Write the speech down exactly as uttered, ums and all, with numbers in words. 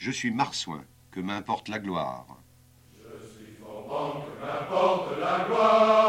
Je suis marsouin, que m'importe la gloire. Je suis Forbans, que m'importe la gloire.